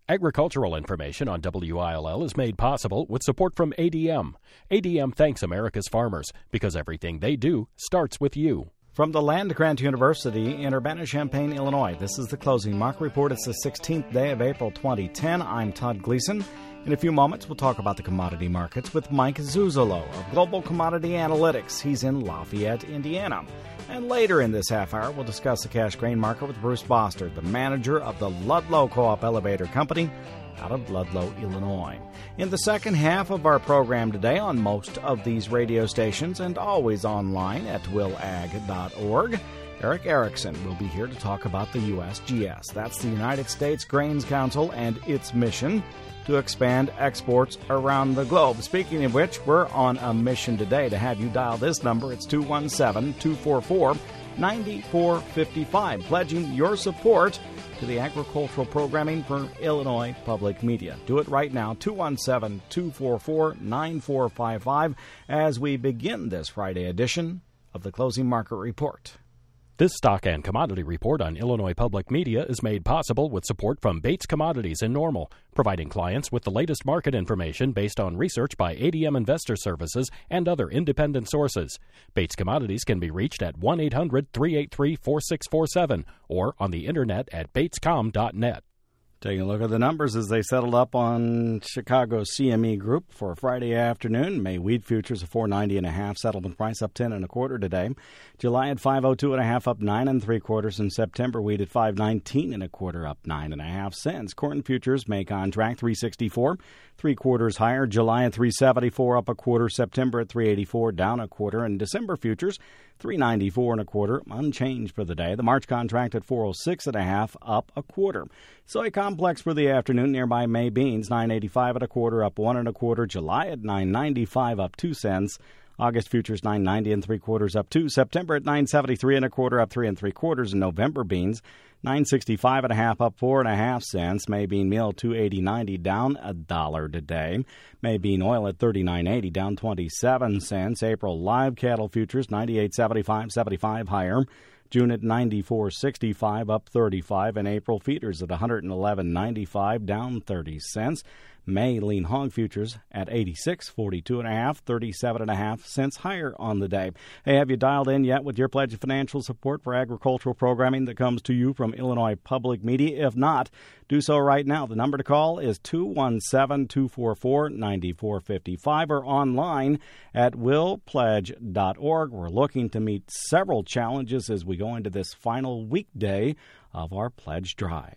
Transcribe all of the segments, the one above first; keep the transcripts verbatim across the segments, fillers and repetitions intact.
Agricultural information on W I L L is made possible with support from A D M. A D M thanks America's farmers because everything they do starts with you. From the Land-Grant University in Urbana-Champaign, Illinois, this is the Closing Market Report. It's the sixteenth day of April twenty ten. I'm Todd Gleason. In a few moments, we'll talk about the commodity markets with Mike Zuzolo of Global Commodity Analytics. He's in Lafayette, Indiana. And later in this half hour, we'll discuss the cash grain market with Bruce Bostard, the manager of the Ludlow Co-op Elevator Company out of Ludlow, Illinois. In the second half of our program today on most of these radio stations and always online at will ag dot org, Eric Erickson will be here to talk about the U S G S. That's the United States Grains Council and its mission to expand exports around the globe. Speaking of which, we're on a mission today to have you dial this number. It's two one seven, two four four, nine four five five, pledging your support to the agricultural programming for Illinois Public Media. Do it right now, two one seven, two four four, nine four five five, as we begin this Friday edition of the Closing Market Report. This stock and commodity report on Illinois Public Media is made possible with support from Bates Commodities in Normal, providing clients with the latest market information based on research by A D M Investor Services and other independent sources. Bates Commodities can be reached at one eight hundred, three eight three, four six four seven or on the internet at bates com dot net. Taking a look at the numbers as they settled up on Chicago C M E Group for Friday afternoon. May wheat futures a four ninety and a half, settlement price up ten and a quarter today. July at five oh two and a half, up nine and three quarters, and September wheat at five nineteen and a quarter, up nine and a half cents. Corn futures May contract three sixty-four, three quarters higher. July at three seventy-four, up a quarter. September at three eighty-four, down a quarter, and December futures three ninety-four and a quarter, unchanged for the day. The March contract at four oh six and a half, up a quarter. Soy complex for the afternoon, nearby May beans nine eighty-five and a quarter, up one and a quarter. July at nine ninety-five, up two cents. August futures nine ninety and three quarters, up two. September at nine seventy-three and a quarter, up three and three quarters. And November beans nine sixty-five and a half, up four and a half cents. May bean meal two eighty ninety, down a dollar today. May bean oil at thirty-nine eighty, down twenty-seven cents. April live cattle futures ninety-eight seventy-five, seventy-five higher. June at ninety-four sixty-five, up thirty-five, and April feeders at one eleven ninety-five, down thirty cents. May lean hog futures at eighty-six forty-two and a half, thirty-seven and a half cents higher on the day. Hey, have you dialed in yet with your pledge of financial support for agricultural programming that comes to you from Illinois Public Media? If not, do so right now. The number to call is two one seven, two four four, nine four five five or online at will pledge dot org. We're looking to meet several challenges as we go into this final weekday of our pledge drive.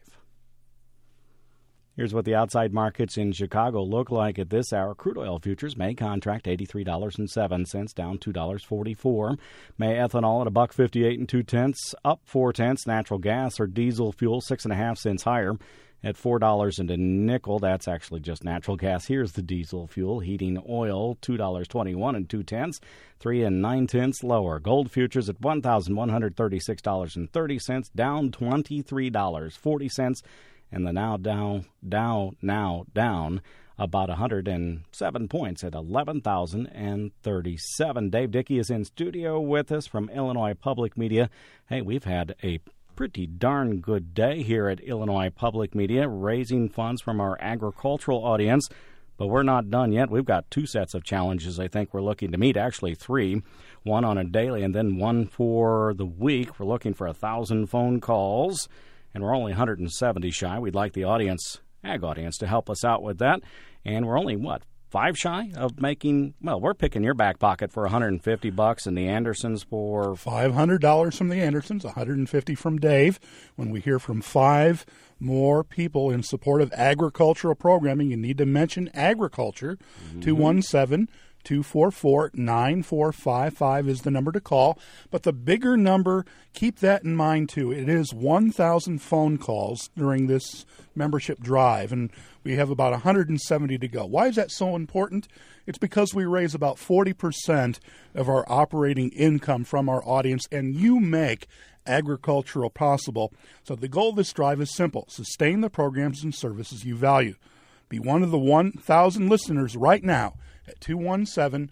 Here's what the outside markets in Chicago look like at this hour. Crude oil futures May contract eighty-three dollars and seven cents, down two dollars and forty-four cents. May ethanol at a buck fifty-eight and two tenths, up four tenths. Natural gas or diesel fuel six and a half cents higher at four dollars and a nickel. That's actually just natural gas. Here's the diesel fuel. Heating oil two dollars and twenty-one and two tenths, three and nine tenths lower. Gold futures at one thousand one hundred thirty-six dollars and thirty cents, down twenty-three dollars and forty cents. And the now down, down, now down about one hundred seven points at eleven thousand thirty-seven. Dave Dickey is in studio with us from Illinois Public Media. Hey, we've had a pretty darn good day here at Illinois Public Media, raising funds from our agricultural audience. But we're not done yet. We've got two sets of challenges I think we're looking to meet, actually three, one on a daily and then one for the week. We're looking for one thousand phone calls. And we're only one hundred seventy shy. We'd like the audience, ag audience, to help us out with that. And we're only, what, five shy of making, well, we're picking your back pocket for one hundred fifty bucks and the Andersons for five hundred dollars from the Andersons, one hundred fifty from Dave. When we hear from five more people in support of agricultural programming, you need to mention agriculture. Mm-hmm. two one seven, two four four, nine four five five is the number to call. But the bigger number, keep that in mind, too. It is one thousand phone calls during this membership drive, and we have about one hundred seventy to go. Why is that so important? It's because we raise about forty percent of our operating income from our audience, and you make agricultural possible. So the goal of this drive is simple. Sustain the programs and services you value. Be one of the one thousand listeners right now at two one seven,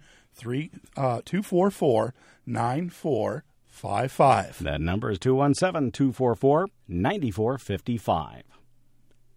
two four four, nine four five five. That number is two one seven, two four four, nine four five five.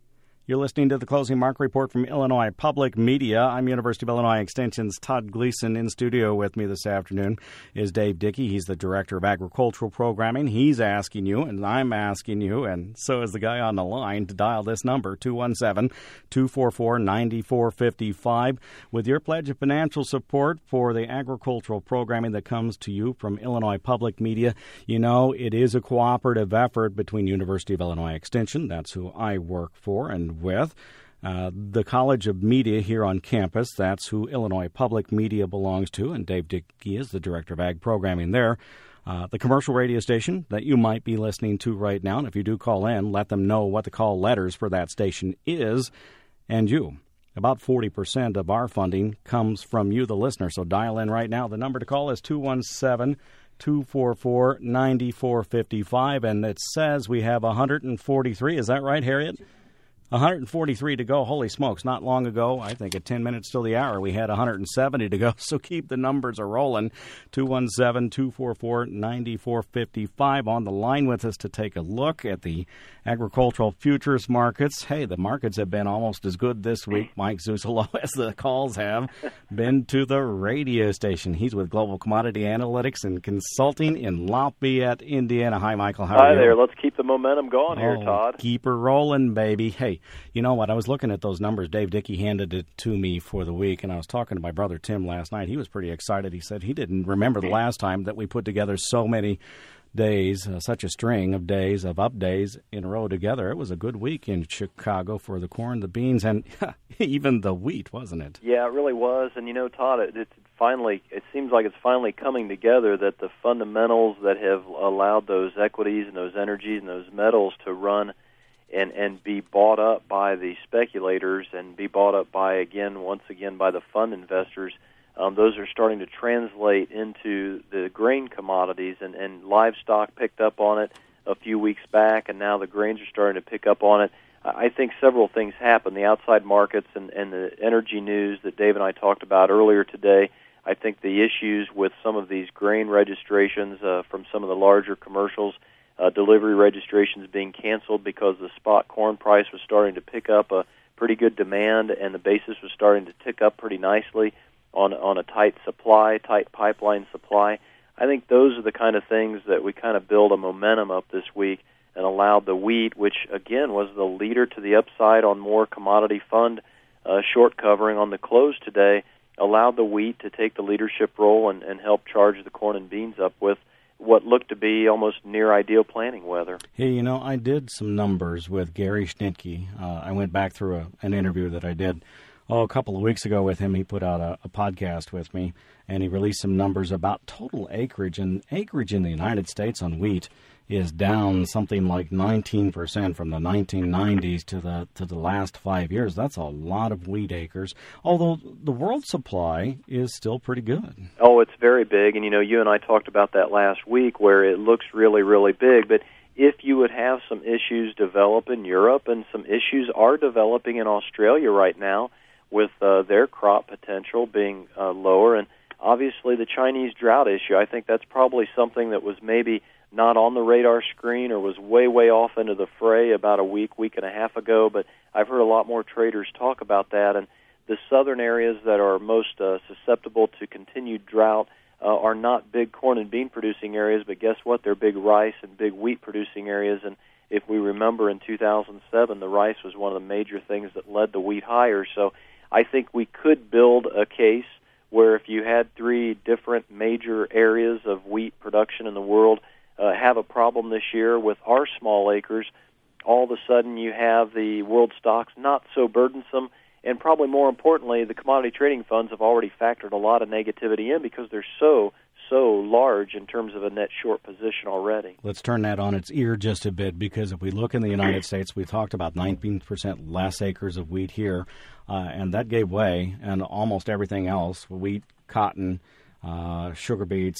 You're listening to the Closing Market Report from Illinois Public Media. I'm University of Illinois Extension's Todd Gleason. In studio with me this afternoon is Dave Dickey. He's the Director of Agricultural Programming. He's asking you, and I'm asking you, and so is the guy on the line, to dial this number, two one seven, two four four, nine four five five, with your pledge of financial support for the agricultural programming that comes to you from Illinois Public Media. You know, it is a cooperative effort between University of Illinois Extension, that's who I work for, and with uh, the College of Media here on campus. That's who Illinois Public Media belongs to, and Dave Dickey is the Director of Ag Programming there. Uh, the commercial radio station that you might be listening to right now, and if you do call in, let them know what the call letters for that station is, and you. About forty percent of our funding comes from you, the listener, so dial in right now. The number to call is two one seven, two four four, nine four five five, and it says we have one hundred forty-three. Is that right, Harriet? one hundred forty-three to go. Holy smokes. Not long ago, I think at ten minutes till the hour, we had one hundred seventy to go. So keep the numbers a-rolling. two one seven, two four four, nine four five five. On the line with us to take a look at the agricultural futures markets. Hey, the markets have been almost as good this week, Mike Zusalo, as the calls have been to the radio station. He's with Global Commodity Analytics and Consulting in Lafayette, Indiana. Hi, Michael. How are Hi you? there. Let's keep the momentum going oh, here, Todd. Keep her rolling, baby. Hey, you know what? I was looking at those numbers. Dave Dickey handed it to me for the week, and I was talking to my brother Tim last night. He was pretty excited. He said he didn't remember the last time that we put together so many days, uh, such a string of days, of up days in a row together. It was a good week in Chicago for the corn, the beans, and even the wheat, wasn't it? Yeah, it really was. And, you know, Todd, it, it finally, it seems like it's finally coming together that the fundamentals that have allowed those equities and those energies and those metals to run and and be bought up by the speculators and be bought up by, again, once again, by the fund investors, um, those are starting to translate into the grain commodities, and, and livestock picked up on it a few weeks back, and now the grains are starting to pick up on it. I think several things happen. The outside markets and, and the energy news that Dave and I talked about earlier today, I think the issues with some of these grain registrations uh, from some of the larger commercials, Uh, delivery registrations being canceled because the spot corn price was starting to pick up a pretty good demand, and the basis was starting to tick up pretty nicely on on a tight supply, tight pipeline supply. I think those are the kind of things that we kind of build a momentum up this week and allowed the wheat, which again was the leader to the upside on more commodity fund uh, short covering on the close today, allowed the wheat to take the leadership role and, and help charge the corn and beans up with what looked to be almost near ideal planting weather. Hey, you know, I did some numbers with Gary Schnitke. Uh, I went back through a, an interview that I did oh, a couple of weeks ago with him. He put out a, a podcast with me, and he released some numbers about total acreage. And acreage in the United States on wheat is down something like nineteen percent from the nineteen nineties to the to the last five years. That's a lot of wheat acres, although the world supply is still pretty good. Oh, it's very big, and you know, you and I talked about that last week where it looks really, really big, but if you would have some issues develop in Europe, and some issues are developing in Australia right now with uh, their crop potential being uh, lower, and obviously the Chinese drought issue, I think that's probably something that was maybe not on the radar screen or was way, way off into the fray about a week, week and a half ago, but I've heard a lot more traders talk about that, and the southern areas that are most uh, susceptible to continued drought uh, are not big corn and bean producing areas, but guess what? They're big rice and big wheat producing areas, and if we remember in two thousand seven, the rice was one of the major things that led the wheat higher, so I think we could build a case where if you had three different major areas of wheat production in the world Uh, have a problem this year with our small acres, all of a sudden you have the world stocks not so burdensome, and probably more importantly, the commodity trading funds have already factored a lot of negativity in because they're so, so large in terms of a net short position already. Let's turn that on its ear just a bit, because if we look in the United States, we talked about nineteen percent less acres of wheat here, uh, and that gave way, and almost everything else, wheat, cotton, Uh, sugar beets,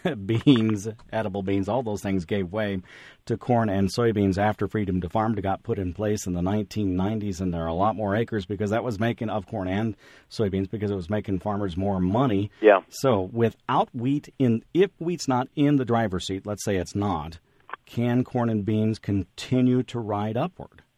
beans, edible beans, all those things gave way to corn and soybeans after Freedom to Farm got put in place in the nineteen nineties, and there are a lot more acres because that was making, of corn and soybeans, because it was making farmers more money. Yeah. So without wheat, in if wheat's not in the driver's seat, let's say it's not, can corn and beans continue to ride upward?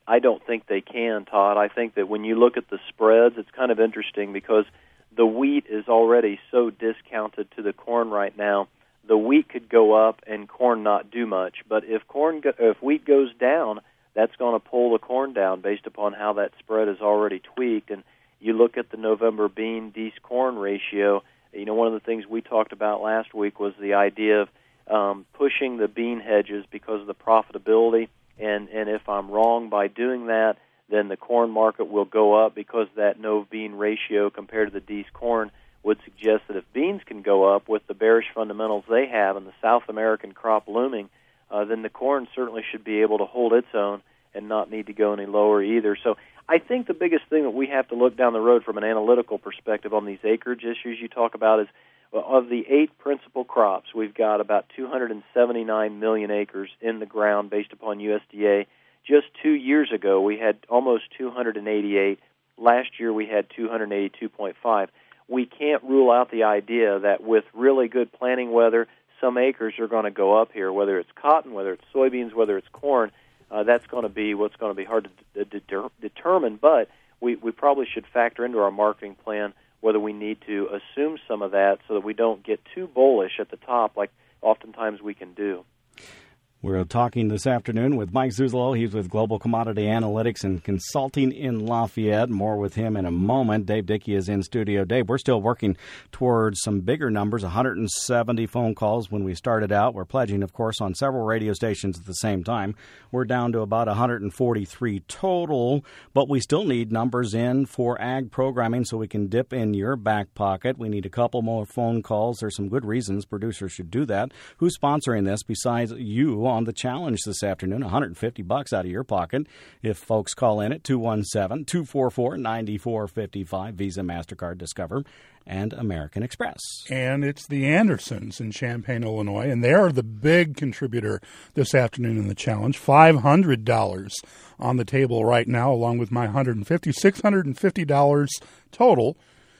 I don't think they can, Todd. I think that when you look at the spreads, it's kind of interesting because the wheat is already so discounted to the corn right now. The wheat could go up and corn not do much. But if corn, go, if wheat goes down, that's going to pull the corn down based upon how that spread is already tweaked. And you look at the November bean Dees corn ratio. You know, one of the things we talked about last week was the idea of um, pushing the bean hedges because of the profitability. And, and if I'm wrong by doing that, then the corn market will go up because that no bean ratio compared to the Dees corn would suggest that if beans can go up with the bearish fundamentals they have and the South American crop looming, uh, then the corn certainly should be able to hold its own and not need to go any lower either. So I think the biggest thing that we have to look down the road from an analytical perspective on these acreage issues you talk about is, well, of the eight principal crops, we've got about two hundred seventy-nine million acres in the ground based upon U S D A. Just two years ago, we had almost two hundred eighty-eight. Last year, we had two hundred eighty-two point five. We can't rule out the idea that with really good planting weather, some acres are going to go up here, whether it's cotton, whether it's soybeans, whether it's corn. Uh, that's going to be what's going to be hard to d- d- determine, but we, we probably should factor into our marketing plan whether we need to assume some of that so that we don't get too bullish at the top like oftentimes we can do. We're talking this afternoon with Mike Zuzolo. He's with Global Commodity Analytics and Consulting in Lafayette. More with him in a moment. Dave Dickey is in studio. Dave, we're still working towards some bigger numbers, one hundred seventy phone calls when we started out. We're pledging, of course, on several radio stations at the same time. We're down to about one hundred forty-three total, but we still need numbers in for ag programming so we can dip in your back pocket. We need a couple more phone calls. There's some good reasons producers should do that. Who's sponsoring this besides you on the challenge this afternoon? one hundred fifty bucks out of your pocket if folks call in at two one seven, two four four, nine four five five, Visa, MasterCard, Discover, and American Express. And it's the Andersons in Champaign, Illinois, and they are the big contributor this afternoon in the challenge. five hundred dollars on the table right now, along with my one hundred fifty dollars, six hundred fifty dollars total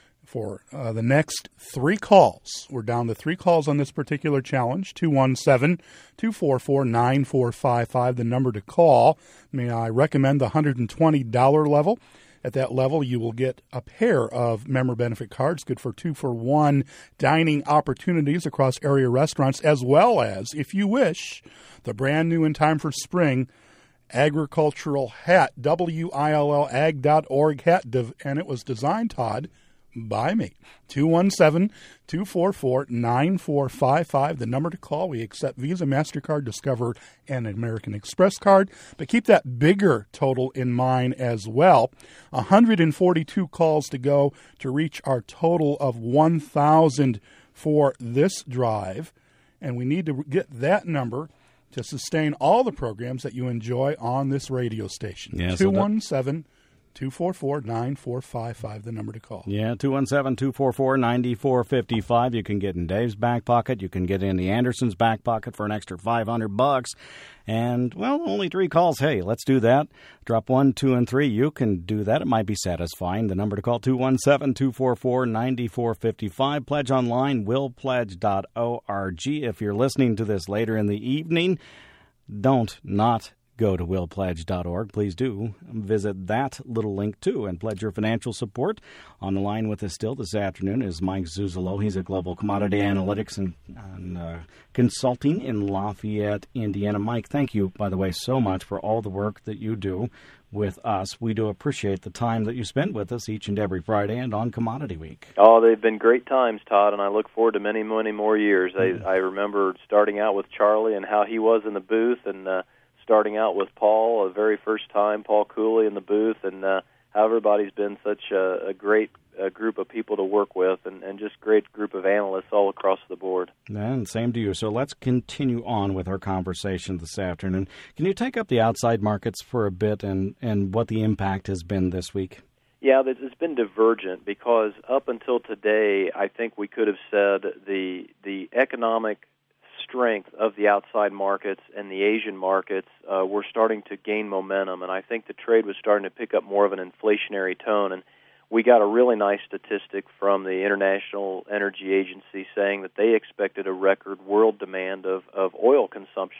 for uh, the next three calls. We're down to three calls on this particular challenge. two one seven, two four four, nine four five five, the number to call. May I recommend the one hundred twenty dollars level. At that level, you will get a pair of member benefit cards, good for two-for-one dining opportunities across area restaurants, as well as, if you wish, the brand new in time for spring agricultural hat, W I L L ag dot org hat, and it was designed, Todd, by me. two one seven, two four four, nine four five five, the number to call. We accept Visa, MasterCard, Discover, and American Express card. But keep that bigger total in mind as well. one hundred forty-two calls to go to reach our total of one thousand for this drive. And we need to get that number to sustain all the programs that you enjoy on this radio station. Yeah, two one seven, two four four, nine four five five, the number to call. Yeah, two one seven, two four four, nine four five five. You can get in Dave's back pocket. You can get in the Andersons' back pocket for an extra five hundred bucks. And, well, only three calls. Hey, let's do that. Drop one, two, and three. You can do that. It might be satisfying. The number to call, two one seven, two four four, nine four five five. Pledge online, will pledge dot org. If you're listening to this later in the evening, don't not go to will pledge dot org. Please do visit that little link, too, and pledge your financial support. On the line with us still this afternoon is Mike Zuzolo. He's at Global Commodity Analytics and, and uh, Consulting in Lafayette, Indiana. Mike, thank you, by the way, so much for all the work that you do with us. We do appreciate the time that you spend with us each and every Friday and on Commodity Week. Oh, they've been great times, Todd, and I look forward to many, many more years. Mm-hmm. I, I remember starting out with Charlie and how he was in the booth, and uh, starting out with Paul, the very first time, Paul Cooley in the booth, and uh, how everybody's been such a, a great uh, group of people to work with, and, and just great group of analysts all across the board. And same to you. So let's continue on with our conversation this afternoon. Can you take up the outside markets for a bit and, and what the impact has been this week? Yeah, it's been divergent because up until today, I think we could have said the the economic strength of the outside markets and the Asian markets uh, were starting to gain momentum, and I think the trade was starting to pick up more of an inflationary tone. And we got a really nice statistic from the International Energy Agency saying that they expected a record world demand of, of oil consumption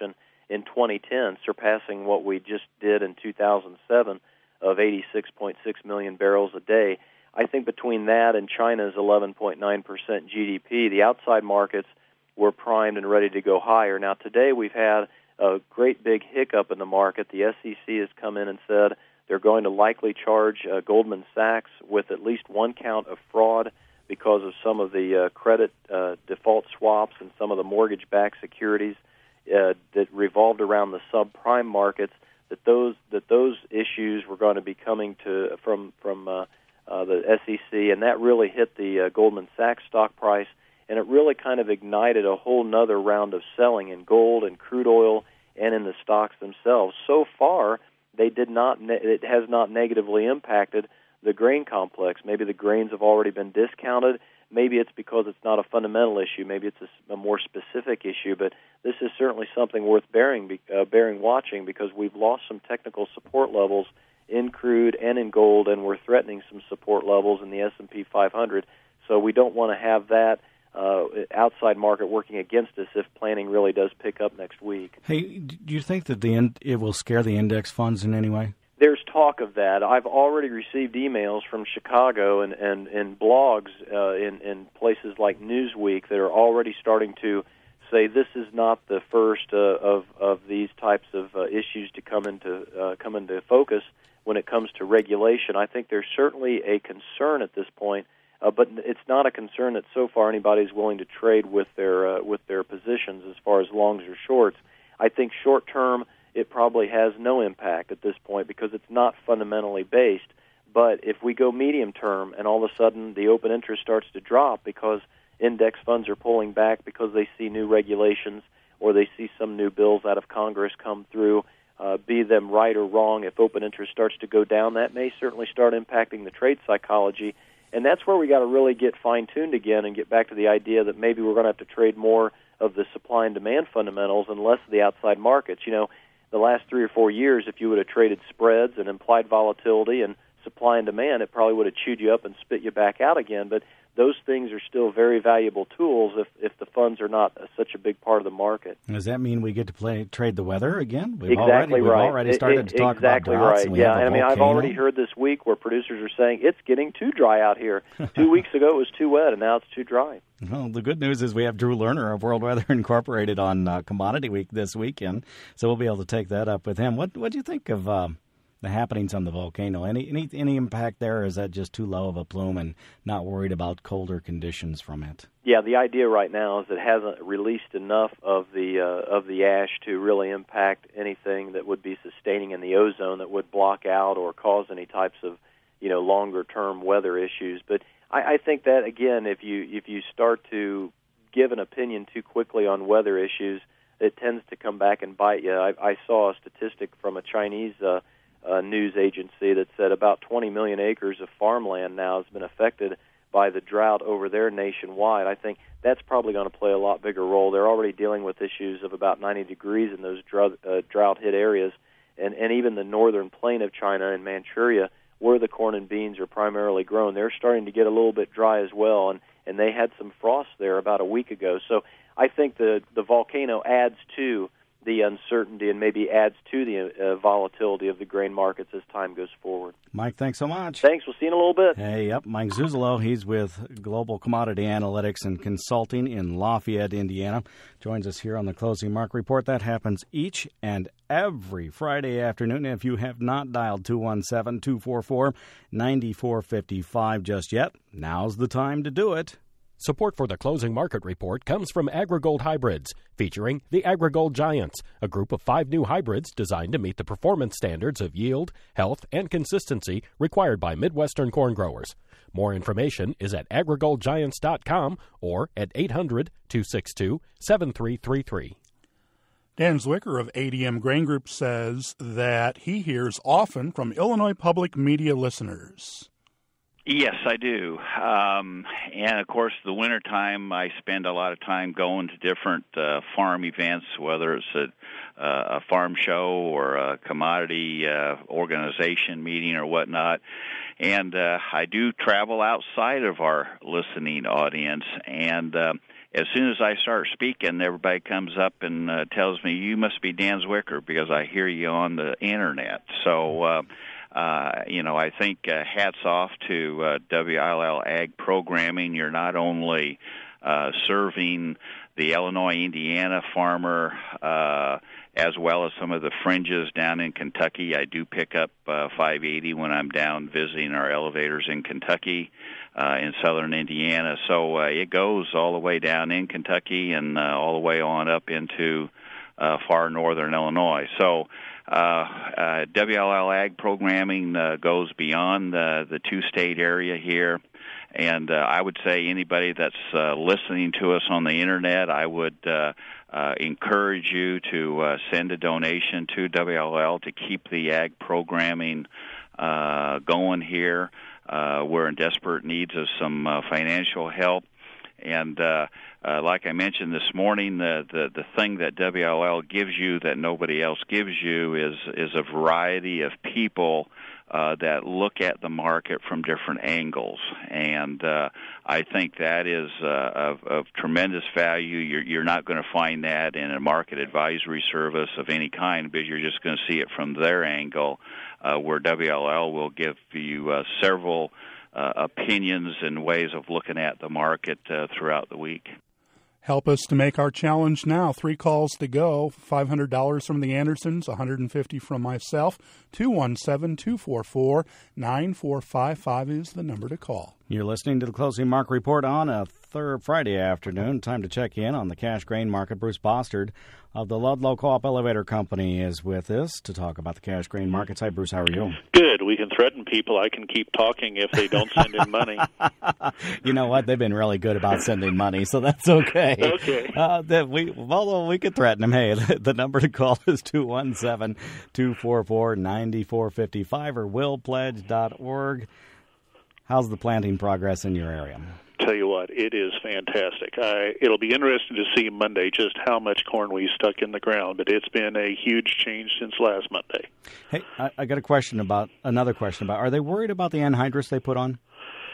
in twenty ten, surpassing what we just did in two thousand seven of eighty-six point six million barrels a day. I think between that and China's eleven point nine percent G D P, the outside markets were primed and ready to go higher. Now, today we've had a great big hiccup in the market. The S E C has come in and said they're going to likely charge uh, Goldman Sachs with at least one count of fraud because of some of the uh, credit uh, default swaps and some of the mortgage-backed securities uh, that revolved around the subprime markets. That those that those issues were going to be coming to from from uh, uh, the S E C, and that really hit the uh, Goldman Sachs stock price, and it really kind of ignited a whole nother round of selling in gold and crude oil and in the stocks themselves. So far, they did not. Ne- it has not negatively impacted the grain complex. Maybe the grains have already been discounted. Maybe it's because it's not a fundamental issue. Maybe it's a, a more specific issue. But this is certainly something worth bearing, uh, bearing watching, because we've lost some technical support levels in crude and in gold, and we're threatening some support levels in the S and P five hundred. So we don't want to have that uh, outside market working against us if planning really does pick up next week. Hey, do you think that the in- it will scare the index funds in any way? There's talk of that. I've already received emails from Chicago and, and, and blogs uh, in, in places like Newsweek that are already starting to say this is not the first uh, of, of these types of uh, issues to come into uh, come into focus when it comes to regulation. I think there's certainly a concern at this point, uh, but it's not a concern that so far anybody's willing to trade with their uh, with their positions as far as longs or shorts. I think short term, it probably has no impact at this point because it's not fundamentally based. But if we go medium term and all of a sudden the open interest starts to drop because index funds are pulling back because they see new regulations or they see some new bills out of Congress come through, uh, be them right or wrong, if open interest starts to go down, that may certainly start impacting the trade psychology. And that's where we got to really get fine-tuned again and get back to the idea that maybe we're going to have to trade more of the supply and demand fundamentals and less of the outside markets. You know, the last three or four years, if you would have traded spreads and implied volatility and supply and demand, it probably would have chewed you up and spit you back out again. But those things are still very valuable tools if, if the funds are not a, such a big part of the market. Does that mean we get to play trade the weather again? We've exactly already, right. We've already started it, it, to talk exactly about droughts. right. And we yeah, have I mean, volcano. I've already heard this week where producers are saying it's getting too dry out here. Two weeks ago it was too wet, and now it's too dry. Well, the good news is we have Drew Lerner of World Weather Incorporated on uh, Commodity Week this weekend, so we'll be able to take that up with him. What what do you think of uh, the happenings on the volcano? Any, any any impact there, or is that just too low of a plume and not worried about colder conditions from it? Yeah, the idea right now is it hasn't released enough of the uh, of the ash to really impact anything that would be sustaining in the ozone that would block out or cause any types of, you know, longer term weather issues. But I, I think that again, if you if you start to give an opinion too quickly on weather issues, it tends to come back and bite you. I, I saw a statistic from a Chinese uh, uh, news agency that said about twenty million acres of farmland now has been affected by the drought over there nationwide. I think that's probably going to play a lot bigger role. They're already dealing with issues of about ninety degrees in those drought, uh, drought-hit areas, and, and even the northern plain of China and Manchuria, where the corn and beans are primarily grown, they're starting to get a little bit dry as well, and, and they had some frost there about a week ago. So I think the, the volcano adds to the uncertainty and maybe adds to the uh, volatility of the grain markets as time goes forward. Mike, thanks so much. Thanks. We'll see you in a little bit. Hey, yep, Mike Zuzolo. He's with Global Commodity Analytics and Consulting in Lafayette, Indiana. Joins us here on the Closing Market Report. That happens each and every Friday afternoon. If you have not dialed two one seven, two four four, nine four five five just yet, now's the time to do it. Support for the Closing Market Report comes from AgriGold Hybrids, featuring the AgriGold Giants, a group of five new hybrids designed to meet the performance standards of yield, health, and consistency required by Midwestern corn growers. More information is at agri gold giants dot com or at eight hundred, two six two, seven three three three. Dan Zwicker of A D M Grain Group says that he hears often from Illinois public media listeners. Yes, I do. Um, and, of course, the wintertime, I spend a lot of time going to different uh, farm events, whether it's a, uh, a farm show or a commodity uh, organization meeting or whatnot. And uh, I do travel outside of our listening audience. And uh, as soon as I start speaking, everybody comes up and uh, tells me, you must be Dan Zwicker because I hear you on the Internet. So, uh, uh, you know, I think uh, hats off to uh, W I L L Ag Programming. You're not only uh, serving the Illinois, Indiana farmer, uh, as well as some of the fringes down in Kentucky. I do pick up uh, five eighty when I'm down visiting our elevators in Kentucky, uh, in southern Indiana. So uh, it goes all the way down in Kentucky and uh, all the way on up into uh, far northern Illinois. So uh, uh, W L L Ag Programming uh, goes beyond uh, the two-state area here. And uh, I would say anybody that's uh, listening to us on the Internet, I would uh, uh, encourage you to uh, send a donation to W L L to keep the ag programming uh, going here. Uh, we're in desperate needs of some uh, financial help. And uh, uh, like I mentioned this morning, the, the, the thing that W L L gives you that nobody else gives you is, is a variety of people Uh, that look at the market from different angles, and uh, I think that is uh, of, of tremendous value. You're, you're not going to find that in a market advisory service of any kind, because you're just going to see it from their angle, uh, where W L L will give you uh, several uh, opinions and ways of looking at the market uh, throughout the week. Help us to make our challenge now. Three calls to go. five hundred dollars from the Andersons, one hundred fifty dollars from myself. two one seven, two four four, nine four five five is the number to call. You're listening to the Closing Market Report on a third Friday afternoon. Time to check in on the cash grain market. Bruce Bostard of the Ludlow Co-op Elevator Company is with us to talk about the cash grain markets. Hi, Bruce. How are you? Good. We can threaten people. I can keep talking if they don't send in money. You know what? They've been really good about sending money, so that's okay. Okay. Uh, that we, although we could threaten them. Hey, the, the number to call is two one seven, two four four, nine four five five or will pledge dot org. How's the planting progress in your area? Tell you what, it is fantastic. I, it'll be interesting to see Monday just how much corn we stuck in the ground, but it's been a huge change since last Monday. Hey, I, I got a question about, another question about, are they worried about the anhydrous they put on?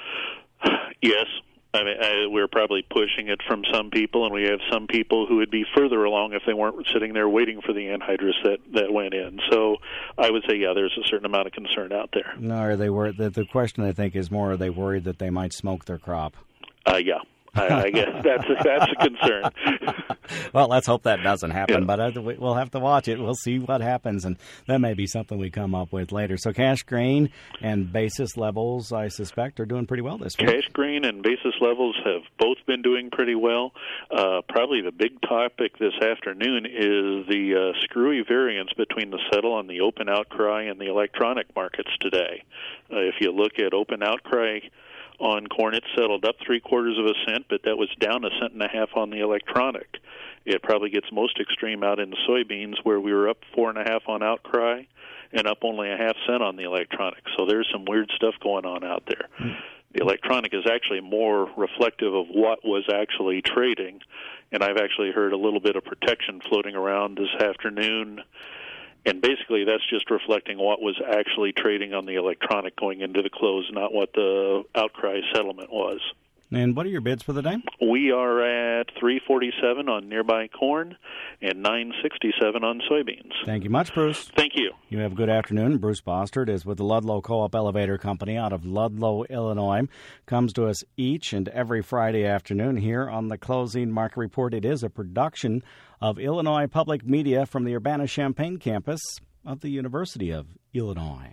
Yes. I mean, I, we're probably pushing it from some people, and we have some people who would be further along if they weren't sitting there waiting for the anhydrous that, that went in. So I would say, yeah, there's a certain amount of concern out there. No, are they worried? The, the question, I think, is more, are they worried that they might smoke their crop? Uh, yeah. I, I guess that's a, that's a concern. Well, let's hope that doesn't happen, yeah. but uh, we'll have to watch it. We'll see what happens, and that may be something we come up with later. So cash grain and basis levels, I suspect, are doing pretty well this week. Cash grain and basis levels have both been doing pretty well. Uh, probably the big topic this afternoon is the uh, screwy variance between the settle and the open outcry and the electronic markets today. Uh, if you look at open outcry on corn, it settled up three quarters of a cent, but that was down a cent and a half on the electronic. It probably gets most extreme out in the soybeans, where we were up four and a half on outcry and up only a half cent on the electronic. So there's some weird stuff going on out there. Mm. The electronic is actually more reflective of what was actually trading, and I've actually heard a little bit of protection floating around this afternoon. And basically, that's just reflecting what was actually trading on the electronic going into the close, not what the outcry settlement was. And what are your bids for the day? We are at three forty-seven on nearby corn and nine sixty-seven on soybeans. Thank you much, Bruce. Thank you. You have a good afternoon. Bruce Bostard is with the Ludlow Co-op Elevator Company out of Ludlow, Illinois. Comes to us each and every Friday afternoon here on the Closing Market Report. It is a production of Illinois Public Media from the Urbana-Champaign campus of the University of Illinois.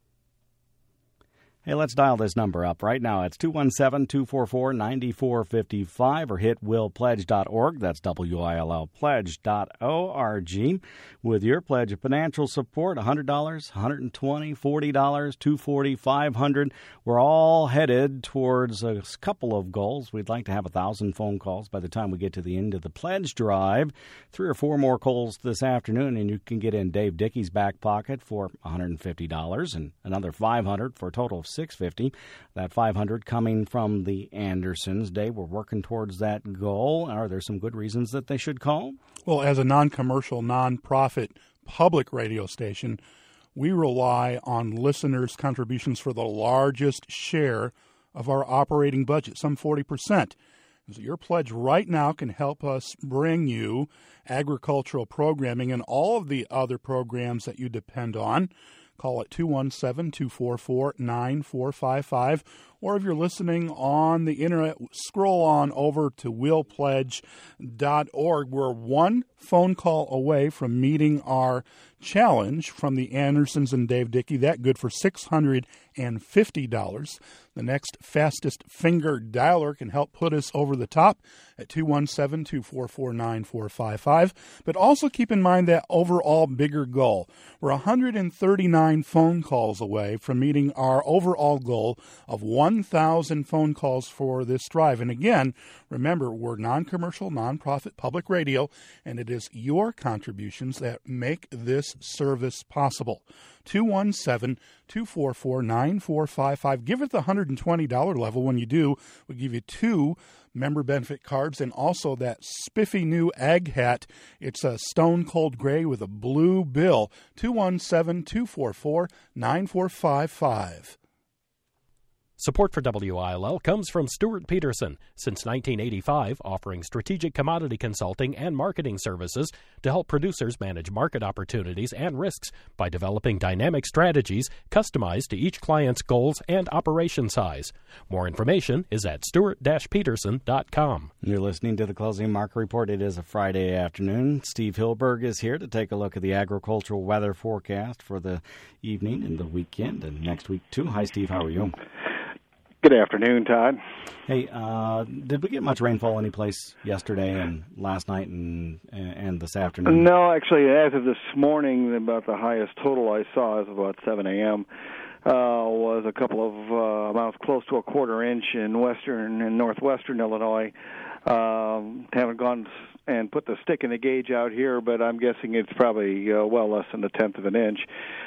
Hey, let's dial this number up right now. It's two one seven, two four four, nine four five five or hit will pledge dot org. That's W I L L pledge dot org. With your pledge of financial support, one hundred dollars, one hundred twenty dollars, forty dollars, two hundred forty dollars, five hundred dollars. We're all headed towards a couple of goals. We'd like to have one thousand phone calls by the time we get to the end of the pledge drive. Three or four more calls this afternoon, and you can get in Dave Dickey's back pocket for one hundred fifty dollars and another five hundred dollars for a total of six hundred fifty dollars. That five hundred dollars coming from the Andersons. Dave, we're working towards that goal. Are there some good reasons that they should call? Well, as a non-commercial, non-profit public radio station, we rely on listeners' contributions for the largest share of our operating budget, some forty percent. So your pledge right now can help us bring you agricultural programming and all of the other programs that you depend on. Call it two one seven, two four four, nine four five five. Or if you're listening on the internet, scroll on over to will pledge dot org. We're one phone call away from meeting our challenge from the Andersons and Dave Dickey. That good for six hundred fifty dollars. The next fastest finger dialer can help put us over the top at two one seven, two four four, nine four five five. But also keep in mind that overall bigger goal. We're one hundred thirty-nine phone calls away from meeting our overall goal of one thousand phone calls for this drive. And again, remember, we're non-commercial, non-profit public radio, and it is your contributions that make this service possible. two one seven, two four four, nine four five five. Give it the one hundred twenty dollars level. When you do, we'll give you two member benefit cards and also that spiffy new ag hat. It's a stone cold gray with a blue bill. two one seven, two four four, nine four five five. Support for W I L L comes from Stuart Peterson, since nineteen eighty-five, offering strategic commodity consulting and marketing services to help producers manage market opportunities and risks by developing dynamic strategies customized to each client's goals and operation size. More information is at stuart dash peterson dot com. You're listening to the Closing Market Report. It is a Friday afternoon. Steve Hilberg is here to take a look at the agricultural weather forecast for the evening and the weekend and next week, too. Hi, Steve. How are you? Good afternoon, Todd. Hey, uh, did we get much rainfall any place yesterday and last night and and this afternoon? No, actually, as of this morning, about the highest total I saw is about seven a.m. Uh, was a couple of uh, amounts close to a quarter inch in western and northwestern Illinois. Um, haven't gone and put the stick in the gauge out here, but I'm guessing it's probably uh, well less than a tenth of an inch.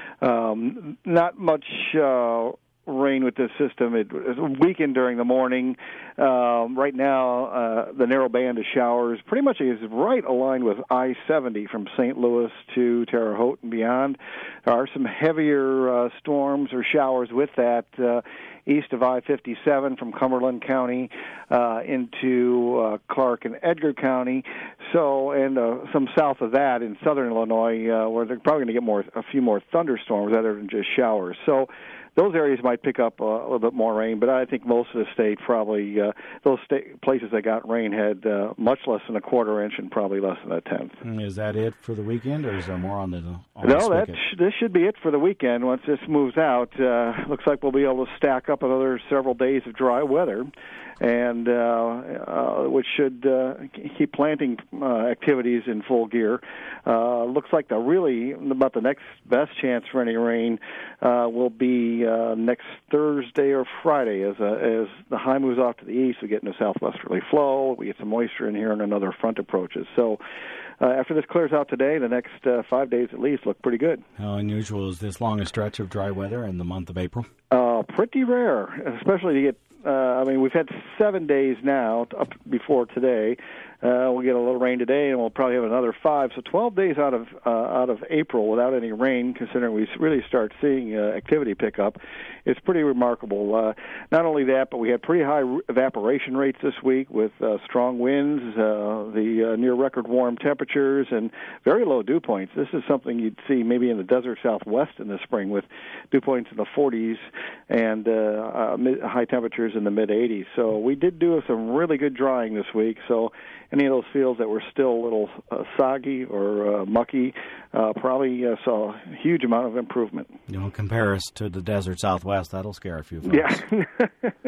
Um, not much Uh, rain with this system. It weakened during the morning. Um, right now, uh, the narrow band of showers pretty much is right aligned with I seventy from Saint Louis to Terre Haute and beyond. There are some heavier uh, storms or showers with that uh, east of I fifty-seven from Cumberland County uh, into uh, Clark and Edgar County. So, and uh, some south of that in southern Illinois, uh, where they're probably going to get more, a few more thunderstorms rather than just showers. So, those areas might pick up uh, a little bit more rain, but I think most of the state probably, uh, those state places that got rain had uh, much less than a quarter inch and probably less than a tenth. Is that it for the weekend, or is there more on the on No, that sh- this should be it for the weekend. Once this moves out, uh, looks like we'll be able to stack up another several days of dry weather, and uh, uh, which should uh, keep planting uh, activities in full gear. Uh, looks like the really about the next best chance for any rain uh, will be uh, next Thursday or Friday as uh, as the high moves off to the east. We get into southwesterly flow. We get some moisture in here, and another front approaches. So. Uh, after this clears out today, the next uh, five days at least look pretty good. How unusual is this long a stretch of dry weather in the month of April? Uh, pretty rare, especially to get, uh, I mean, we've had seven days now up before today. Uh, we'll get a little rain today, and we'll probably have another five. So twelve days out of uh, out of April without any rain, considering we really start seeing uh, activity pick up. It's pretty remarkable. Uh, not only that, but we had pretty high evaporation rates this week with uh, strong winds, uh, the uh, near-record warm temperatures, and very low dew points. This is something you'd see maybe in the desert southwest in the spring with dew points in the forties and uh, uh, mid- high temperatures in the mid-eighties. So we did do some really good drying this week. So any of those fields that were still a little uh, soggy or uh, mucky uh, probably uh, saw a huge amount of improvement. You know, compare us to the desert southwest. That'll scare a few folks. Yeah,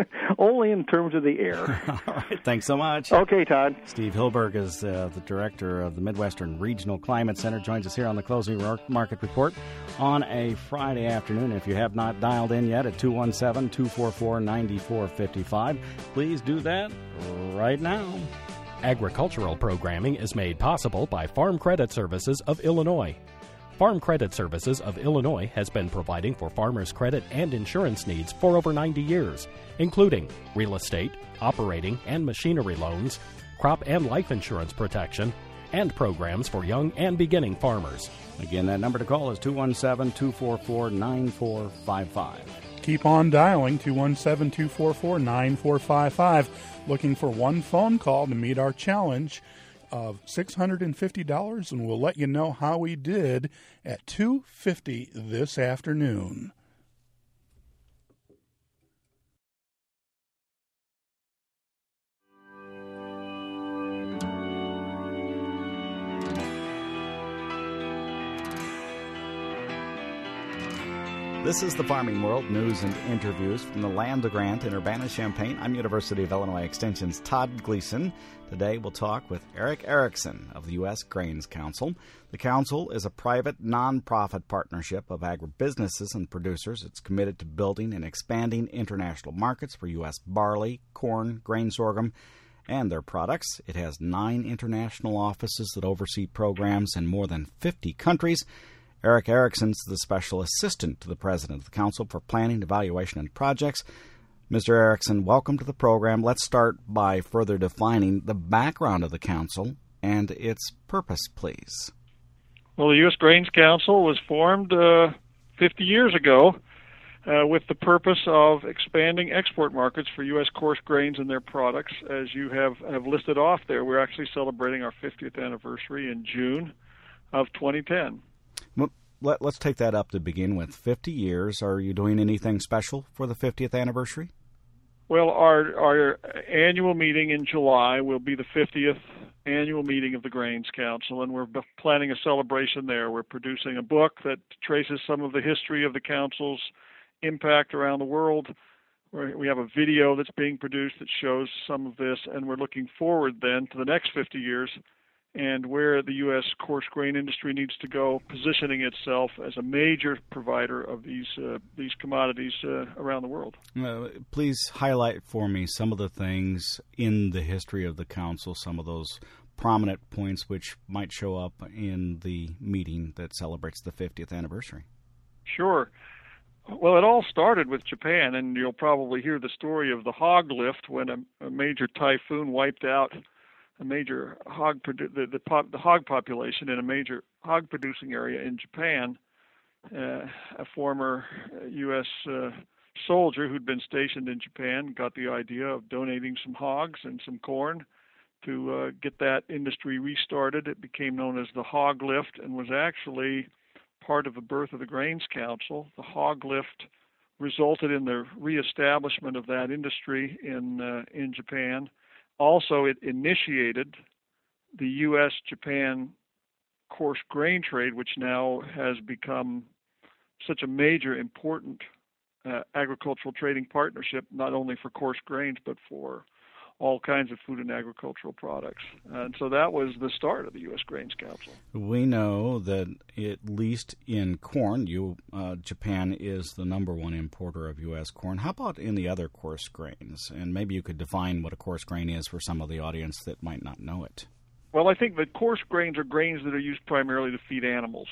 only in terms of the air. All right, thanks so much. Okay, Todd. Steve Hilberg is uh, the director of the Midwestern Regional Climate Center. Joins us here on the Closing Market Report on a Friday afternoon. If you have not dialed in yet at two one seven, two four four, nine four five five, please do that right now. Agricultural programming is made possible by Farm Credit Services of Illinois. Farm Credit Services of Illinois has been providing for farmers' credit and insurance needs for over ninety years, including real estate, operating and machinery loans, crop and life insurance protection, and programs for young and beginning farmers. Again, that number to call is two one seven, two four four, nine four five five. Keep on dialing two one seven, two four four, nine four five five, looking for one phone call to meet our challenge of six hundred fifty dollars, and we'll let you know how we did at two fifty this afternoon. This is the Farming World news and interviews from the Land Grant in Urbana-Champaign. I'm University of Illinois Extension's Todd Gleason. Today we'll talk with Eric Erickson of the U S Grains Council. The Council is a private, non-profit partnership of agribusinesses and producers. It's committed to building and expanding international markets for U S barley, corn, grain sorghum, and their products. It has nine international offices that oversee programs in more than fifty countries. Eric Erickson's the special assistant to the president of the council for planning, evaluation, and projects. Mister Erickson, welcome to the program. Let's start by further defining the background of the council and its purpose, please. Well, the U S Grains Council was formed uh, fifty years ago uh, with the purpose of expanding export markets for U S coarse grains and their products. As you have, have listed off there, we're actually celebrating our fiftieth anniversary in June of twenty ten. Well, let, let's take that up to begin with. fifty years. Are you doing anything special for the fiftieth anniversary? Well, our our annual meeting in July will be the fiftieth annual meeting of the Grains Council, and we're planning a celebration there. We're producing a book that traces some of the history of the Council's impact around the world. We have a video that's being produced that shows some of this, and we're looking forward then to the next fifty years and where the U S coarse grain industry needs to go, positioning itself as a major provider of these uh, these commodities uh, around the world. Uh, please highlight for me some of the things in the history of the council, some of those prominent points which might show up in the meeting that celebrates the fiftieth anniversary. Sure. Well, it all started with Japan, and you'll probably hear the story of the hog lift when a, a major typhoon wiped out a major hog produ- the, the, pop- the hog population in a major hog producing area in Japan. Uh, a former U S uh, soldier who'd been stationed in Japan got the idea of donating some hogs and some corn to uh, get that industry restarted. It became known as the hog lift and was actually part of the birth of the Grains Council. The hog lift resulted in the reestablishment of that industry in uh, in Japan. Also, it initiated the U S Japan coarse grain trade, which now has become such a major, important uh, agricultural trading partnership, not only for coarse grains, but for all kinds of food and agricultural products. And so that was the start of the U S Grains Council. We know that at least in corn, you uh, Japan is the number one importer of U S corn. How about in the other coarse grains? And maybe you could define what a coarse grain is for some of the audience that might not know it. Well, I think that coarse grains are grains that are used primarily to feed animals.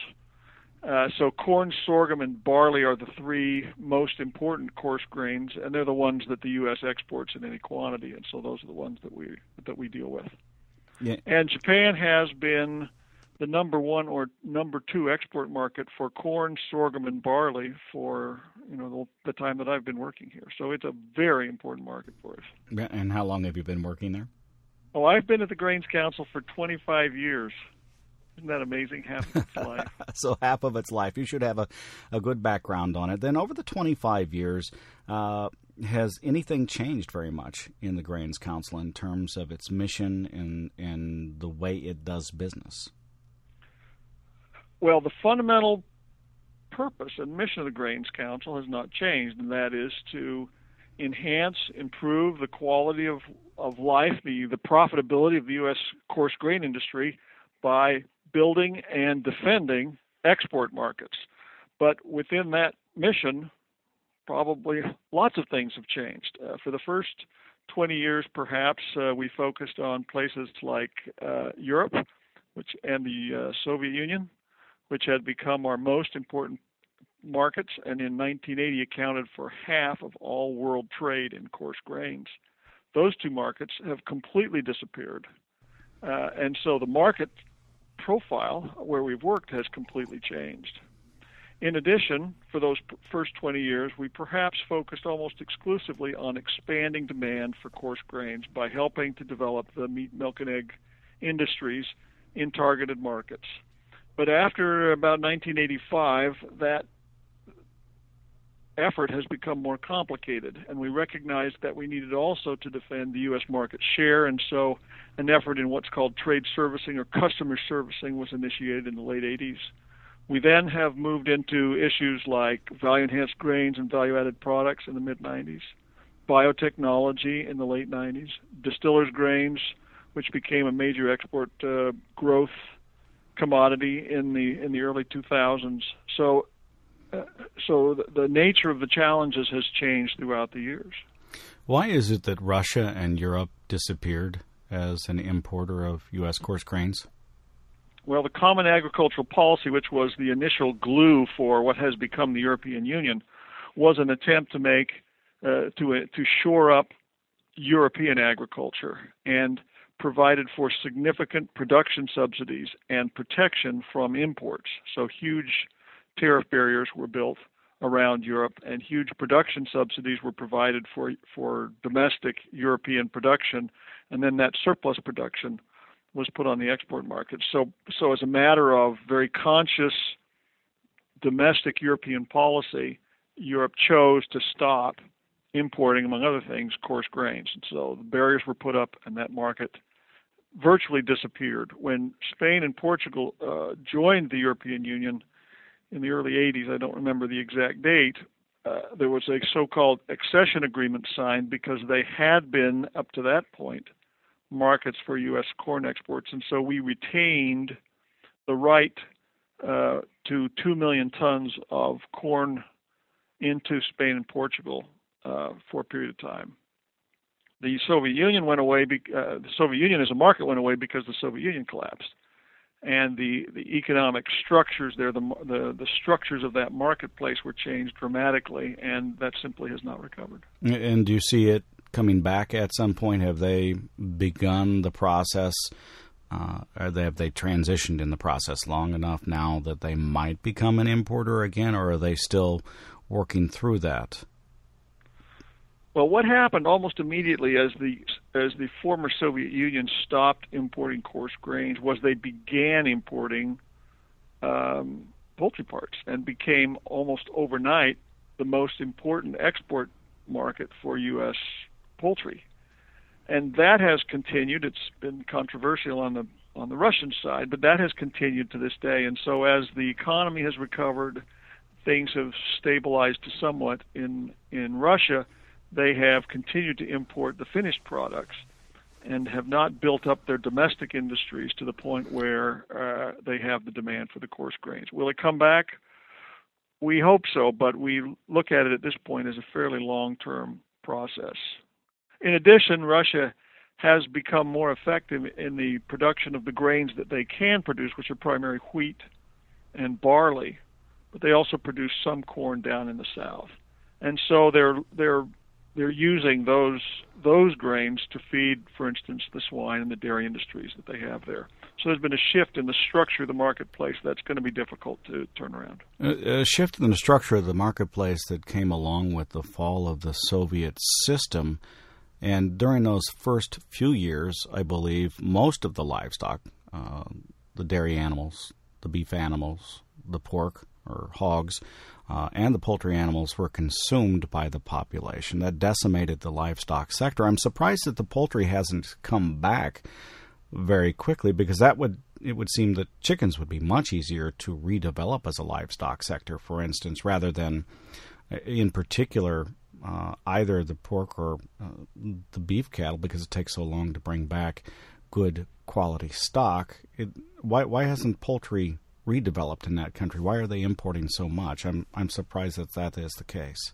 Uh, so corn, sorghum, and barley are the three most important coarse grains, and they're the ones that the U S exports in any quantity, and so those are the ones that we that we deal with. Yeah. And Japan has been the number one or number two export market for corn, sorghum, and barley for you know the, the time that I've been working here. So it's a very important market for us. And how long have you been working there? Oh, I've been at the Grains Council for twenty-five years. Isn't that amazing? Half of its life. So half of its life. You should have a, a good background on it. Then over the twenty-five years, uh, has anything changed very much in the Grains Council in terms of its mission and, and the way it does business? Well, the fundamental purpose and mission of the Grains Council has not changed, and that is to enhance, improve the quality of, of life, the, the profitability of the U S coarse grain industry by building and defending export markets. But within that mission, probably lots of things have changed. Uh, for the first twenty years, perhaps, uh, we focused on places like uh, Europe which and the uh, Soviet Union, which had become our most important markets, and in nineteen eighty accounted for half of all world trade in coarse grains. Those two markets have completely disappeared. Uh, and so the market profile where we've worked has completely changed. In addition, for those p- first twenty years, we perhaps focused almost exclusively on expanding demand for coarse grains by helping to develop the meat, milk, and egg industries in targeted markets. But after about nineteen eighty-five, that effort has become more complicated, and we recognized that we needed also to defend the U S market share, and so an effort in what's called trade servicing or customer servicing was initiated in the late eighties. We then have moved into issues like value-enhanced grains and value-added products in the mid-nineties, biotechnology in the late nineties, distillers' grains, which became a major export uh, growth commodity in the in the early two thousands. So, uh, so the, the nature of the challenges has changed throughout the years. Why is it that Russia and Europe disappeared as an importer of U S coarse grains? Well, the Common Agricultural Policy, which was the initial glue for what has become the European Union, was an attempt to make uh, to uh, to shore up European agriculture and provided for significant production subsidies and protection from imports. So huge tariff barriers were built around Europe, and huge production subsidies were provided for for domestic European production, and then that surplus production was put on the export market. So, so as a matter of very conscious domestic European policy, Europe chose to stop importing, among other things, coarse grains. And so the barriers were put up, and that market virtually disappeared. When Spain and Portugal uh, joined the European Union in the early eighties, I don't remember the exact date, uh, there was a so-called accession agreement signed because they had been, up to that point, markets for U S corn exports, and so we retained the right uh, to two million tons of corn into Spain and Portugal uh, for a period of time. The Soviet Union went away. Be- uh, the Soviet Union as a market went away because the Soviet Union collapsed, and the, the economic structures there, the, the the structures of that marketplace were changed dramatically, and that simply has not recovered. And do you see it coming back at some point? Have they begun the process? Uh, are they, have they transitioned in the process long enough now that they might become an importer again, or are they still working through that? Well, what happened almost immediately as the as the former Soviet Union stopped importing coarse grains was they began importing um, poultry parts and became almost overnight the most important export market for U S poultry. And that has continued. It's been controversial on the on the Russian side, but that has continued to this day. And so as the economy has recovered, things have stabilized somewhat in in Russia. They have continued to import the finished products and have not built up their domestic industries to the point where uh, they have the demand for the coarse grains. Will it come back? We hope so, but we look at it at this point as a fairly long-term process. In addition, Russia has become more effective in the production of the grains that they can produce, which are primarily wheat and barley, but they also produce some corn down in the south. And so they're they're they're using those those grains to feed, for instance, the swine and the dairy industries that they have there. So there's been a shift in the structure of the marketplace that's going to be difficult to turn around. A shift in the structure of the marketplace that came along with the fall of the Soviet system. And during those first few years, I believe most of the livestock, uh, the dairy animals, the beef animals, the pork or hogs, uh, and the poultry animals were consumed by the population. That decimated the livestock sector. I'm surprised that the poultry hasn't come back very quickly, because that would it would seem that chickens would be much easier to redevelop as a livestock sector, for instance, rather than, in particular, uh, either the pork or uh, the beef cattle, because it takes so long to bring back good quality stock. It, why why hasn't poultry redeveloped in that country? Why are they importing so much? I'm I'm surprised that that is the case.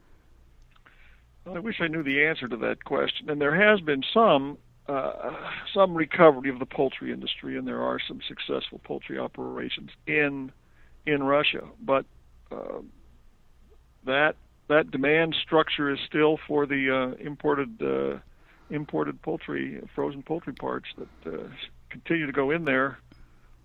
Well, I wish I knew the answer to that question. And there has been some uh, some recovery of the poultry industry, and there are some successful poultry operations in in Russia. But uh, that that demand structure is still for the uh, imported uh, imported poultry, frozen poultry parts that uh, continue to go in there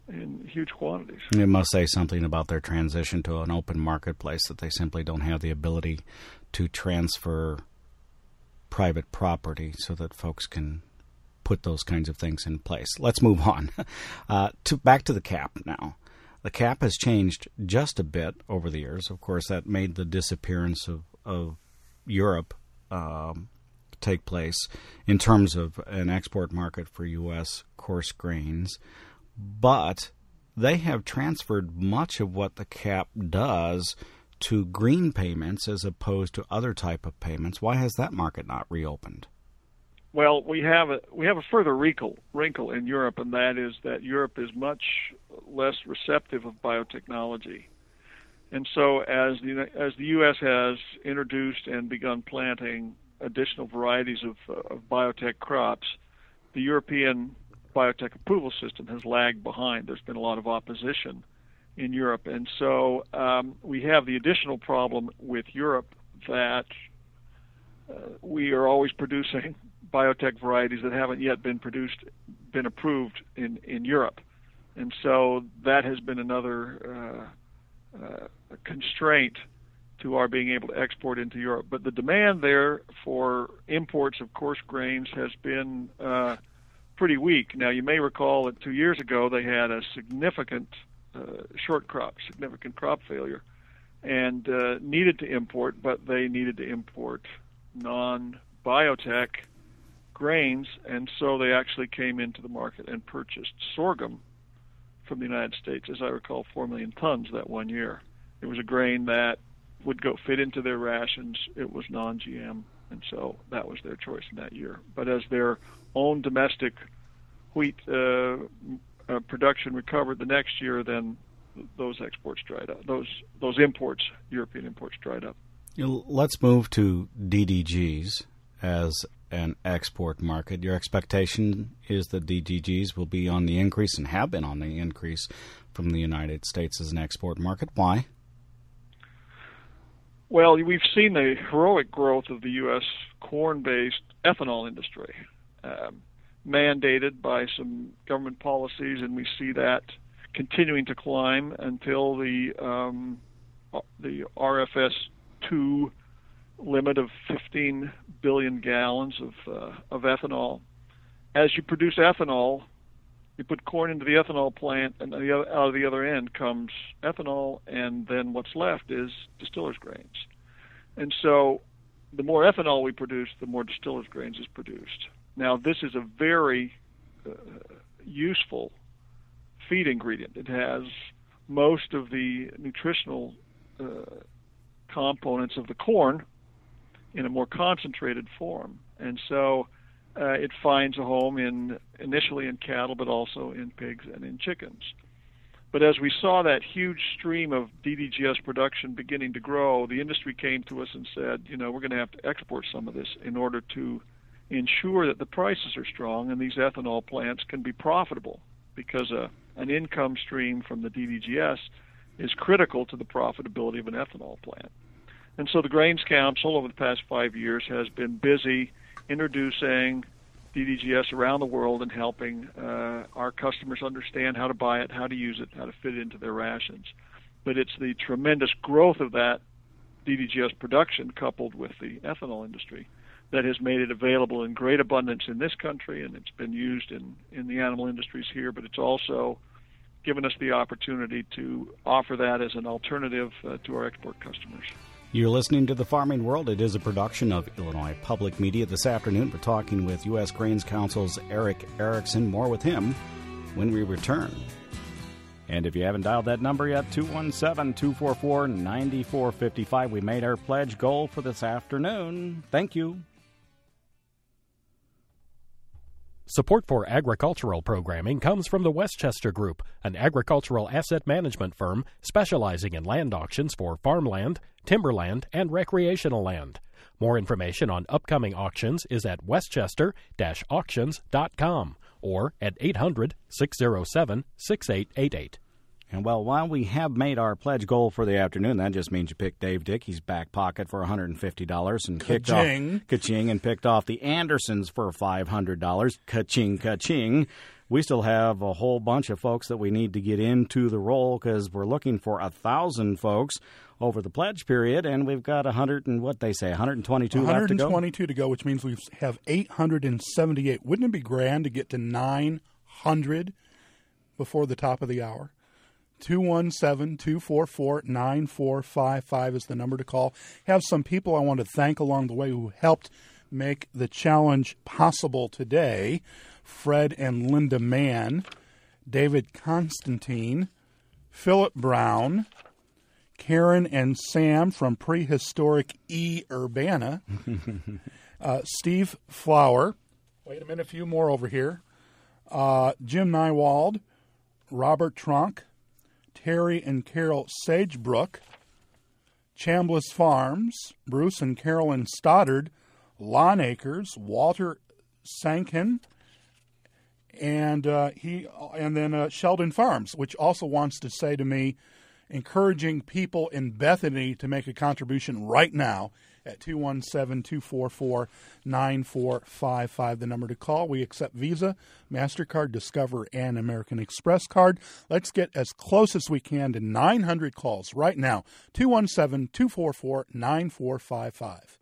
in huge quantities. It must say something about their transition to an open marketplace that they simply don't have the ability to transfer private property so that folks can put those kinds of things in place. Let's move on. Uh, to back to the cap now. The cap has changed just a bit over the years. Of course, that made the disappearance of, of Europe um, take place in terms of an export market for U S coarse grains. But they have transferred much of what the cap does to green payments as opposed to other type of payments. Why has that market not reopened? Well, we have a we have a further wrinkle wrinkle in Europe, and that is that Europe is much less receptive of biotechnology. And so, as the as the U S has introduced and begun planting additional varieties of, uh, of biotech crops, the European biotech approval system has lagged behind. There's been a lot of opposition in Europe, and so um, we have the additional problem with Europe that uh, we are always producing biotech varieties that haven't yet been produced, been approved in, in Europe. And so that has been another uh, uh, constraint to our being able to export into Europe. But the demand there for imports of coarse grains has been uh, pretty weak. Now, you may recall that two years ago they had a significant uh, short crop, significant crop failure, and uh, needed to import, but they needed to import non-biotech grains, and so they actually came into the market and purchased sorghum from the United States, as I recall, four million tons that one year. It was a grain that would go fit into their rations. It was non-G M, and so that was their choice in that year. But as their own domestic wheat uh, uh, production recovered the next year, then those exports dried up. Those those imports, European imports, dried up. Let's move to D D Gs as an export market. Your expectation is that D D Gs will be on the increase and have been on the increase from the United States as an export market. Why? Well, we've seen the heroic growth of the U S corn-based ethanol industry, um, mandated by some government policies, and we see that continuing to climb until the um, the R F S two limit of fifteen billion gallons of uh, of ethanol. As you produce ethanol, you put corn into the ethanol plant, and the other, out of the other end comes ethanol, and then what's left is distillers' grains. And so the more ethanol we produce, the more distillers' grains is produced. Now, this is a very uh, useful feed ingredient. It has most of the nutritional uh, components of the corn in a more concentrated form. And so uh, it finds a home in initially in cattle, but also in pigs and in chickens. But as we saw that huge stream of D D G S production beginning to grow, the industry came to us and said, you know, we're going to have to export some of this in order to ensure that the prices are strong and these ethanol plants can be profitable, because uh, an income stream from the D D G S is critical to the profitability of an ethanol plant. And so the Grains Council over the past five years has been busy introducing D D G S around the world and helping uh, our customers understand how to buy it, how to use it, how to fit it into their rations. But it's the tremendous growth of that D D G S production coupled with the ethanol industry that has made it available in great abundance in this country, and it's been used in, in the animal industries here, but it's also given us the opportunity to offer that as an alternative uh, to our export customers. You're listening to The Farming World. It is a production of Illinois Public Media. This afternoon, we're talking with U S Grains Council's Eric Erickson. More with him when we return. And if you haven't dialed that number yet, two one seven, two four four, nine four five five. We made our pledge goal for this afternoon. Thank you. Support for agricultural programming comes from the Westchester Group, an agricultural asset management firm specializing in land auctions for farmland, timberland, and recreational land. More information on upcoming auctions is at westchester dash auctions dot com or at eight hundred, six oh seven, six eight eight eight. And, well, while we have made our pledge goal for the afternoon, that just means you picked Dave Dickey's back pocket for one hundred fifty dollars and kicked Ka-ching. off ka-ching and picked off the Andersons for five hundred dollars. Ka-ching, ka-ching. we still have a whole bunch of folks that we need to get into the roll because we're looking for a thousand folks over the pledge period, and we've got a hundred and what they say, one hundred twenty-two left to go. one hundred twenty-two to go, which means we have eight hundred seventy-eight. Wouldn't it be grand to get to nine hundred before the top of the hour? two one seven, two four four, nine four five five is the number to call. Have some people I want to thank along the way who helped make the challenge possible today. Fred and Linda Mann, David Constantine, Philip Brown, Karen and Sam from Prehistoric E. Urbana, uh, Steve Flower, wait a minute, a few more over here, uh, Jim Nywald, Robert Trunk, Terry and Carol Sagebrook, Chambliss Farms, Bruce and Carolyn Stoddard, Lawn Acres, Walter Sankin, and uh, he and then uh, Sheldon Farms, which also wants to say to me, encouraging people in Bethany to make a contribution right now at two one seven, two four four, nine four five five, the number to call. We accept Visa, MasterCard, Discover, and American Express card. Let's get as close as we can to nine hundred calls right now, two one seven, two four four, nine four five five.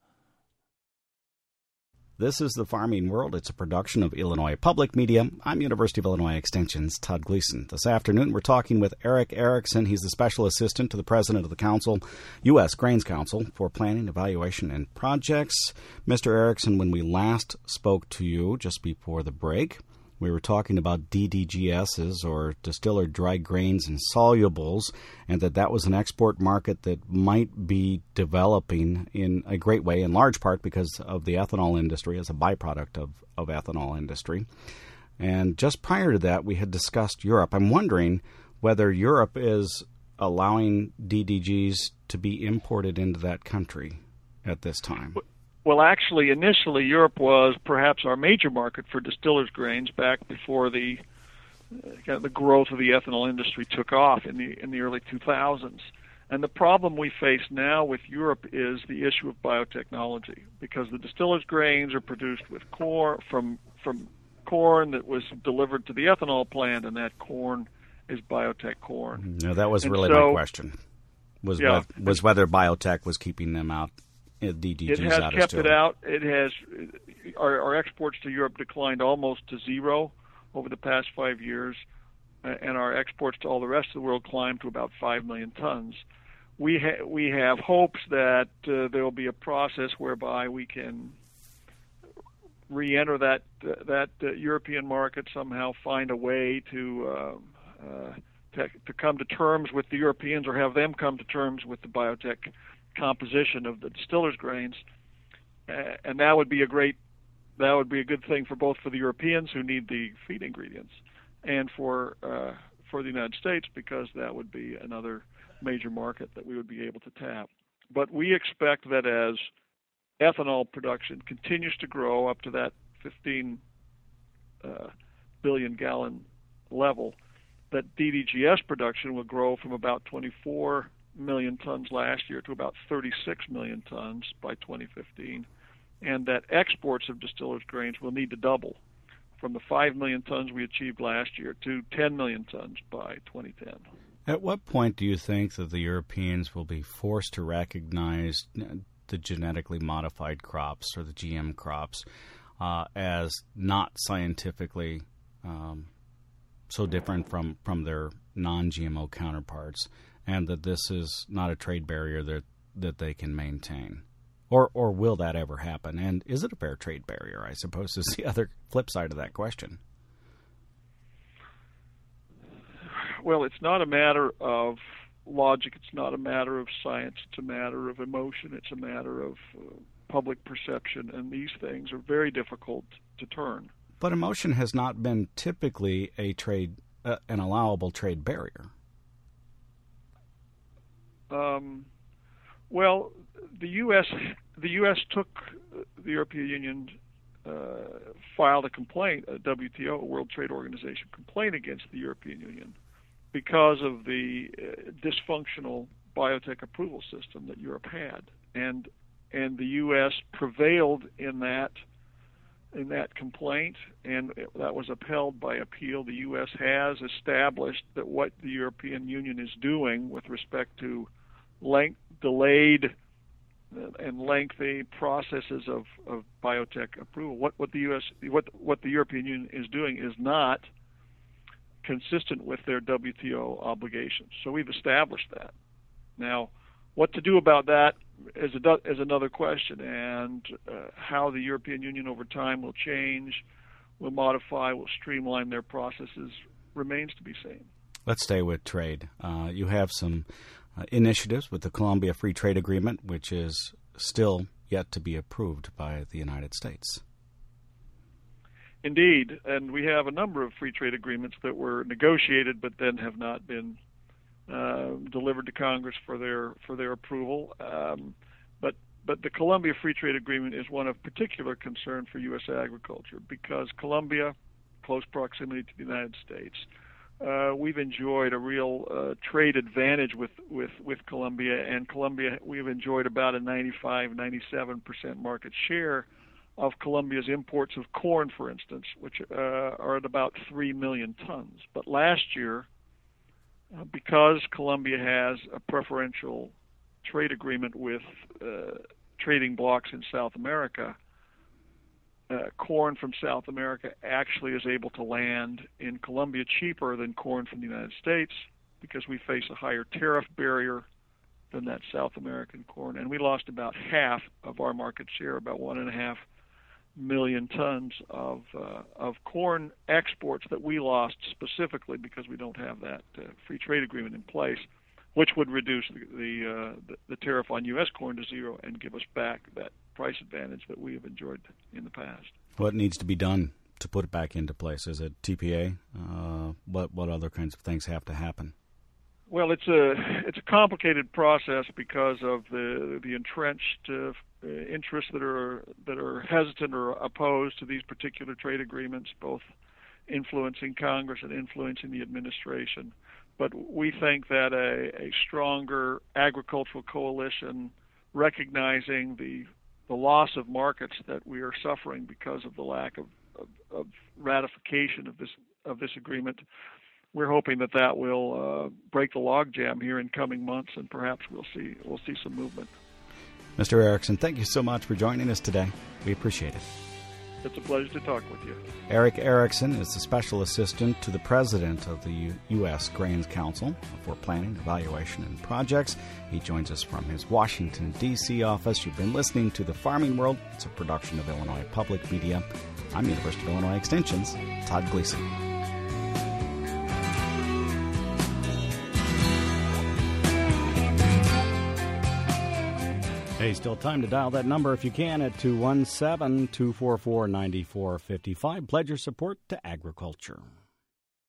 This is The Farming World. It's a production of Illinois Public Media. I'm University of Illinois Extension's Todd Gleason. This afternoon, we're talking with Eric Erickson. He's the Special Assistant to the President of the Council, U S Grains Council, for Planning, Evaluation, and Projects. Mister Erickson, when we last spoke to you just before the break, we were talking about D D G S's, or distillers dry grains and solubles, and that that was an export market that might be developing in a great way, in large part because of the ethanol industry as a byproduct of, of ethanol industry. And just prior to that, we had discussed Europe. I'm wondering whether Europe is allowing D D Gs to be imported into that country at this time. Well, actually, initially, Europe was perhaps our major market for distillers' grains back before the uh, kind of the growth of the ethanol industry took off in the in the early two thousands. And the problem we face now with Europe is the issue of biotechnology, because the distillers' grains are produced with corn from from corn that was delivered to the ethanol plant, and that corn is biotech corn. No, that was and really so, my question. Was yeah, whether, was whether biotech was keeping them out. D D Gs it has out kept it out. It has our, our exports to Europe declined almost to zero over the past five years, and our exports to all the rest of the world climbed to about five million tons. We ha- we have hopes that uh, there will be a process whereby we can re-enter that uh, that uh, European market somehow, find a way to, uh, uh, to to come to terms with the Europeans, or have them come to terms with the biotech composition of the distillers' grains, uh, and that would be a great, that would be a good thing for both for the Europeans who need the feed ingredients, and for uh, for the United States, because that would be another major market that we would be able to tap. But we expect that as ethanol production continues to grow up to that fifteen uh, billion gallon level, that D D G S production will grow from about twenty-four million tons last year to about thirty-six million tons by twenty fifteen, and that exports of distillers' grains will need to double from the five million tons we achieved last year to ten million tons by twenty ten. At what point do you think that the Europeans will be forced to recognize the genetically modified crops, or the G M crops, uh, as not scientifically um, so different from, from their non-G M O counterparts, and that this is not a trade barrier that that they can maintain? Or or will that ever happen? And is it a fair trade barrier, I suppose, is the other flip side of that question. Well, it's not a matter of logic. It's not a matter of science. It's a matter of emotion. It's a matter of uh, public perception, and these things are very difficult to turn. But emotion has not been typically a trade, uh, an allowable trade barrier. Um, well, the U S the U S took the European Union, uh, filed a complaint, a W T O, a World Trade Organization complaint against the European Union because of the uh, dysfunctional biotech approval system that Europe had, and and the U S prevailed in that in that complaint, and it, that was upheld by appeal. The U S has established that what the European Union is doing with respect to length, delayed and lengthy processes of, of biotech approval, what, what the U S what what the European Union is doing is not consistent with their W T O obligations. So we've established that. Now, what to do about that is, a, is another question, and uh, how the European Union over time will change, will modify, will streamline their processes remains to be seen. Let's stay with trade. Uh, you have some uh, initiatives with the Colombia Free Trade Agreement, which is still yet to be approved by the United States. Indeed, and we have a number of free trade agreements that were negotiated but then have not been uh, delivered to Congress for their for their approval. Um, but but the Colombia Free Trade Agreement is one of particular concern for U S agriculture because Colombia, close proximity to the United States, uh, we've enjoyed a real uh, trade advantage with, with, with Colombia, and Colombia we've enjoyed about a ninety-five, ninety-seven percent market share of Colombia's imports of corn, for instance, which uh, are at about three million tons. But last year, uh, because Colombia has a preferential trade agreement with uh, trading blocs in South America, uh, corn from South America actually is able to land in Colombia cheaper than corn from the United States because we face a higher tariff barrier than that South American corn. And we lost about half of our market share, about one and a half million tons of uh, of corn exports that we lost specifically because we don't have that uh, free trade agreement in place, which would reduce the the, uh, the the tariff on U S corn to zero and give us back that price advantage that we have enjoyed in the past. What needs to be done to put it back into place? Is it T P A? Uh, what what other kinds of things have to happen? Well, it's a it's a complicated process because of the the entrenched uh, interests that are that are hesitant or opposed to these particular trade agreements, both influencing Congress and influencing the administration. But we think that a, a stronger agricultural coalition, recognizing the the loss of markets that we are suffering because of the lack of, of, of ratification of this of this agreement, we're hoping that that will uh, break the logjam here in coming months, and perhaps we'll see we'll see some movement. Mister Erickson, thank you so much for joining us today. We appreciate it. It's a pleasure to talk with you. Eric Erickson is the Special Assistant to the President of the U S Grains Council for Planning, Evaluation, and Projects. He joins us from his Washington, D C office. You've been listening to The Farming World. It's a production of Illinois Public Media. I'm University of Illinois Extension's Todd Gleason. Hey, still time to dial that number if you can at two one seven, two four four, nine four five five. Pledge your support to agriculture.